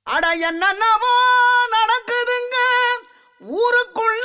அட என்னவோ நடக்குதுங்க ஊருக்குள்ள.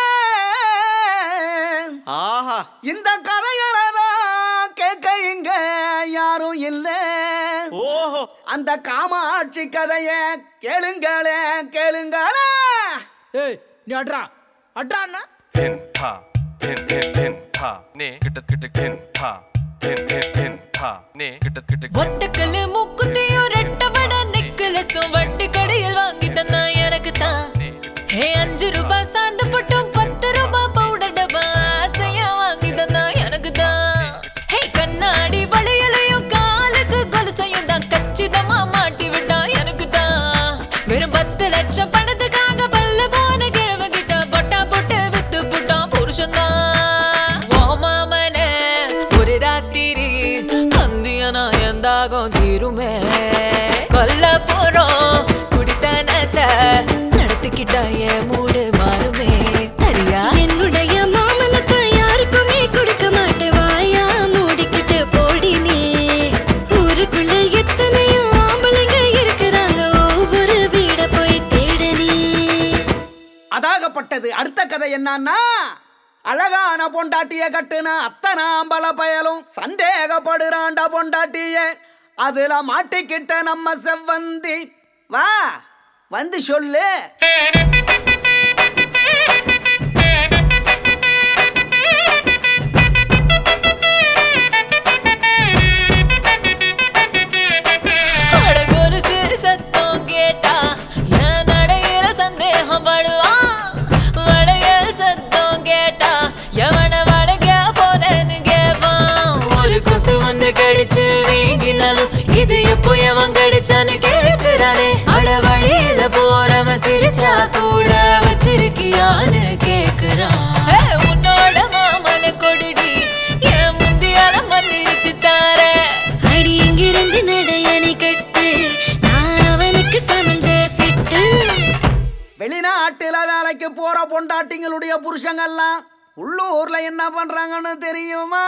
ஆஹா, இந்த கதையதான் கேட்க இங்க யாரும் இல்ல. ஓஹோ, அந்த காமாட்சி கதைய கேளுங்களே கேளுங்களே. ஏய் நீ அட்ரா அட்ரான்னா pin pa pin pin pin pa ne கிட்ட pin pa pin pin pin pa ne கிட்ட ஒட்டக்கல்லு மூக்குத்தியும் ரெட்டவட நெக்லஸும் வட்டி கடையில் வாங்கி தந்தா எனக்கு தான். ஹே 5 ரூபாய் சாந்து பட்டும் 10 ரூபாய் பவுடர் டப்பா ஆசையா வாங்கி தந்தா எனக்கு தான். ஹே கண்ணாடி வளையலையும் காலுக்கு கொலுசையும் தான் கச்சிதமா மாட்டி விட்டா எனக்கு தான். வெறும் 10 லட்சம் பணத்துக்காக பல்ல போன கிழவ கிட்ட பொட்டா போட்டு வித்து புட்டான் புருஷன் தான். ஓ மாமனே ஒரு ராத்திரி கந்தியனா எந்தாகும் தீருமே. கொல்ல போறோம் குடித்தனத்தை நடத்திக்கிட்டா என் மூடு மாறுமே. சரியா? என்னுடைய மாமனத்தை யாருக்குமே கொடுக்க மாட்டேன். வாயா மூடிக்கிட்டு போடி நீ. ஊருக்குள்ள எத்தனையோ ஆம்பளைங்க இருக்கிறாங்க. ஒவ்வொரு வீட போய் தேட நீ. அதாகப்பட்டது. அடுத்த கதை என்னன்னா, அழகான பொண்டாட்டிய கட்டுன அத்தனை ஆம்பள பயலும் சந்தேகப்படுறாண்ட பொண்டாட்டிய. அதுல மாட்டிக்கிட்ட நம்ம செவ்வந்தி. வா வந்து சொல்லு. அடகொலுசு சத்தம் கேட்டா என் நடையில சந்தேகம் படுவான். வளையல் சத்தம் கேட்டா எவன வளைக்க போறேன்னு கேட்பான். ஒரு கொசு வந்து கடிச்சு வீங்கினாலும் இது எப்போ எவன் கடிச்சான்னு கேட்கிறானே. அட வழியில போறவன் சிரிச்சா கூட வச்சிருக்கியான்னு கேக்குறான். உன்னோட மாமல கொடிடி என் முந்தியால மன்னிச்சு தாரே. அடி இங்கிருந்து நடையணி கட்டு. நான் அவனுக்கு சமஞ்ச சிட்டு. வெளிநாட்டுல வேலைக்கு போற பொண்டாட்டிங்களுடைய புருஷங்கள்லாம் உள்ளூர்ல என்ன பண்றாங்கன்னு தெரியுமா?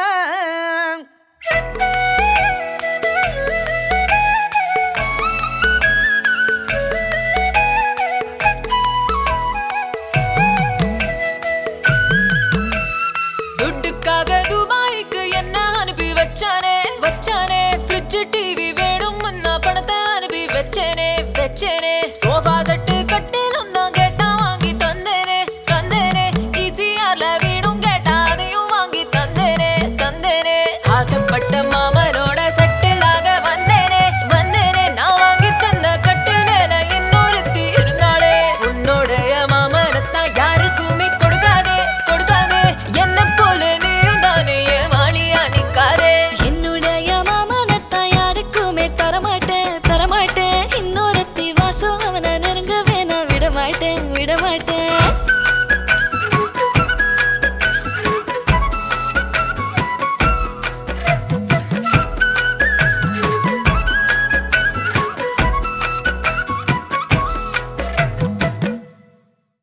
துட்டுக்காக துபாய்க்கு என்ன அனுப்பி வச்சானே. ஃப்ரிட்ஜ் டிவி வேணும் முன்னா பணத்தை அனுப்பி வச்சேனே. சோஃபா செட்டு கட்டிலும் தான் கேட்டா வாங்கி தந்தேனே. ஈசிஆர்ல வீடும் கேட்டா அதையும் வாங்கி தந்தேனே. ஆசைப்பட்ட மாமனோட செட்டிலாக வந்தேனே. நான் வாங்கி தந்த கட்டு மேல இன்னொருத்தி இருந்தாளே. உன்னோடைய மாமனத்தான் யாருக்குமே கொடுக்காதே. என்ன போல நீ தானே ஏமாளியா நிக்காதே. என்னுடைய மாமனத்தான் யாருக்குமே தரமாட்டேன். இன்னொருத்தி வாசம் அவனை நெருங்கவே நான் விடமாட்டேன்.